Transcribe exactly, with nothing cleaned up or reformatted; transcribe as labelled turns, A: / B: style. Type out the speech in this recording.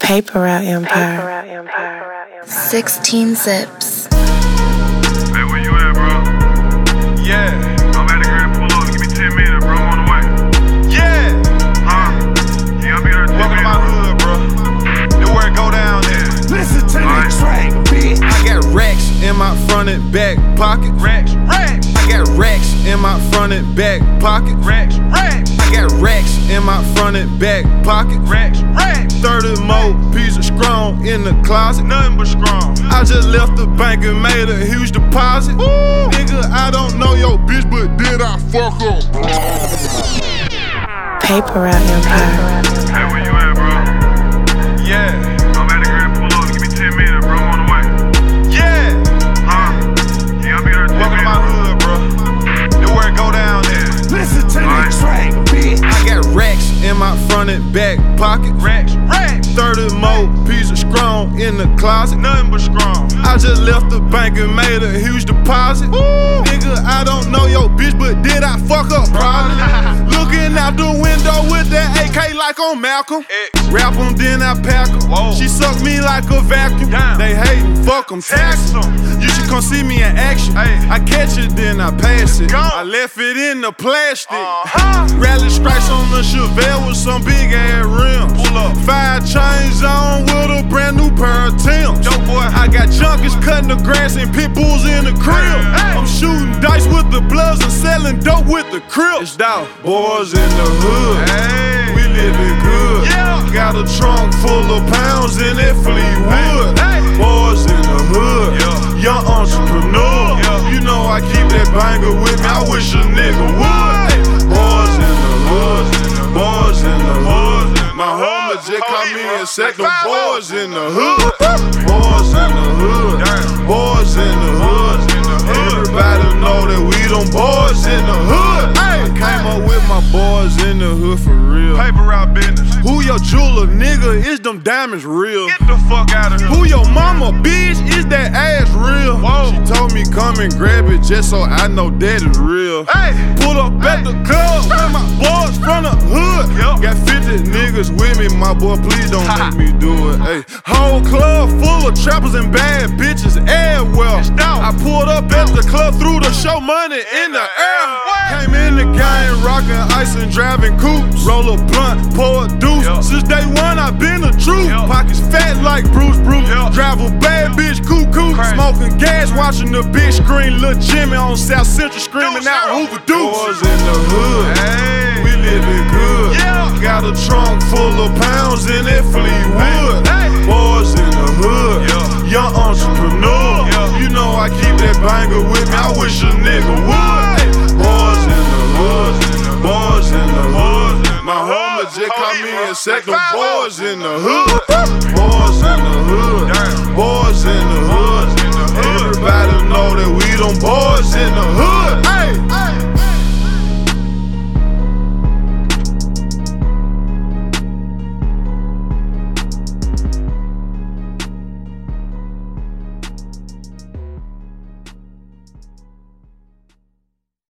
A: Paper Route Empire. sixteen zips.
B: Hey, where you at, bro? Yeah. I'm at the Grand pull up. Give me ten minutes, bro. I'm on the way. Yeah. Huh? Yeah, I'll be there. Welcome to my hood, bro. This where it go down there.
C: Listen to the track, bitch.
D: I got racks in my front and back pocket.
B: Racks, racks.
D: I got racks in my front and back pocket.
B: Racks, racks.
D: I got racks in my front and back pocket.
B: Racks, racks.
D: thirty more pieces strong in the closet.
B: Nothing but strong.
D: I just left the bank and made a huge deposit.
B: Ooh.
D: Nigga, I don't know your bitch, but did I fuck up?
A: Paper Route Empire.
B: Hey, where you at, bro? Yeah. I'm at the Grand pull up. Give me ten minutes, bro. I'm on the way.
D: Yeah.
B: Huh? Yeah, I'll be there.
D: Welcome to my hood, bro. This where it go down there.
C: Listen to the track, bitch.
D: I got racks in my front and back pocket.
B: Racks, racks.
D: thirty more pieces strong in the closet.
B: Nothing but strong.
D: I just left the bank and made a huge deposit.
B: Ooh.
D: Nigga, I don't know your bitch, but did I fuck up? Probably. Looking out the window with that A K like on Malcolm.
B: X.
D: Rap 'em, then I pack 'em.
B: Whoa.
D: She suck me like a vacuum.
B: Damn.
D: They hatin', fuck 'em, tax 'em. You should come see me in action.
B: Hey.
D: I catch it, then I pass it.
B: Go.
D: I left it in the plastic.
B: Uh-huh.
D: Rally stripes on the Chevelle with some big ass rims.
B: Pull up.
D: Five chains on with a brand new pair of Timbs.
B: Dope boy.
D: I got junkies cutting the grass and pit bulls in the crib.
B: Hey.
D: I'm shooting dice with the bloods and selling dope with the crips. It's dog boys in the hood.
B: Hey.
D: We living good.
B: Yeah.
D: Got a trunk full of pounds in that Fleetwood.
B: Hey. Hey.
D: Boys in the hood.
B: Yeah.
D: Young entrepreneur.
B: Yeah.
D: You know I keep that banger with me. I wish a nigga would. Hey. Boys in the hood. Boys in the hood. My homie just called me and said them boys in the hood. Boys in the hood. Boys in the hood. Everybody know that we them boys in the hood. I came up with my boys in the hood for real.
B: Paper route business.
D: Who your jeweler, nigga? Is them diamonds real?
B: Get the fuck out of here.
D: Who your mama, bitch? Is that ass real?
B: Whoa.
D: She told me come and grab it just so I know that it's real.
B: Hey.
D: Pull up at the club with my boys from the hood.
B: Yep.
D: Got fifty niggas with me, my boy, please don't make me do it. Hey, whole club full of trappers and bad bitches everywhere.
B: dope.
D: I pulled up at the club, threw the show money in the air. Came in the game, rockin' ice and driving coupes. Roll a blunt, pour a deuce.
B: Yep.
D: Since day one, I been the truth.
B: Yep.
D: Pockets fat like Bruce Bruce.
B: Yep.
D: Drive a bad bitch cuckoo.
B: Crazy.
D: Smoking gas, watching the big screen. Lil' Jimmy on South Central screaming
B: Deuce,
D: out
B: deuce.
D: Hoover Deuce. Boys in the hood.
B: Hey.
D: We living good.
B: Yeah.
D: Got a trunk full of pounds in that Fleetwood.
B: Hey. Hey.
D: Boys in the hood.
B: Yeah.
D: Young entrepreneur.
B: Yeah.
D: You know I keep that banger with me. I wish a nigga would. Hey. Boys in the hood. Boys in the hood. My homie just called me and said them boys in the hood. Boys in the hood. Boys in the